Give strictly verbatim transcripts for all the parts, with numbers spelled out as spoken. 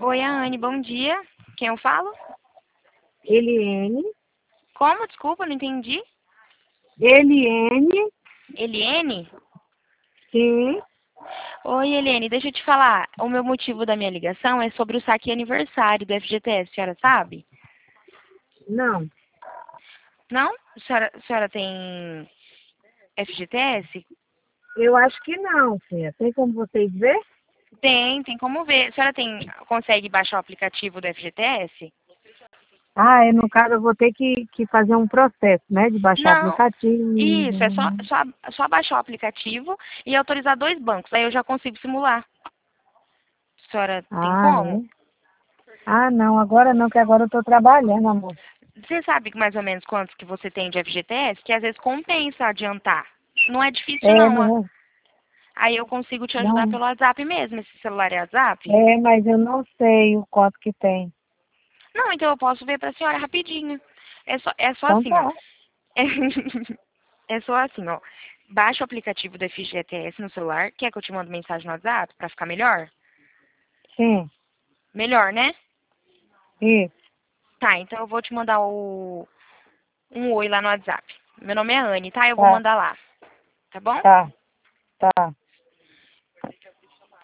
Oi, Anne, bom dia. Quem eu falo? Eliene. Como? Desculpa, não entendi. Eliene, Eliene? sim. Oi, Eliene, deixa eu te falar. O meu motivo da minha ligação é sobre o saque aniversário do F G T S, a senhora sabe? Não, Não? A senhora, a senhora tem F G T S? eu acho que não, filha. Tem como vocês ver? Tem, tem como ver. A senhora tem, consegue baixar o aplicativo do F G T S? Ah, é, no caso eu vou ter que, que fazer um processo, né? De baixar Não. Isso, é só, aplicativo. só, só baixar o aplicativo e autorizar dois bancos. Aí eu já consigo simular. A senhora tem Ah, como? é? Ah, não, agora não, que agora eu tô trabalhando, amor. Você sabe mais ou menos quantos que você tem de F G T S? Que às vezes compensa adiantar. Não é difícil É, não. ó. não, Aí eu consigo te ajudar não, pelo WhatsApp mesmo. Esse celular é WhatsApp? é, mas eu não sei o quanto que tem. Não, então eu posso ver pra senhora rapidinho. É só, é só Então assim, ó. tá, É, é só assim, ó. Baixa o aplicativo do F G T S no celular. Quer que eu te mande mensagem no WhatsApp pra ficar melhor? sim, Melhor, né? isso, Tá, então eu vou te mandar o, um oi lá no WhatsApp. Meu nome é Anne, tá? Eu vou tá, mandar lá. Tá bom? tá, tá,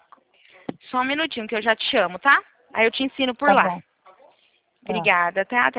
Só um minutinho que eu já te chamo, tá? Aí eu te ensino por tá lá. bom, tá. Obrigada, tá? Até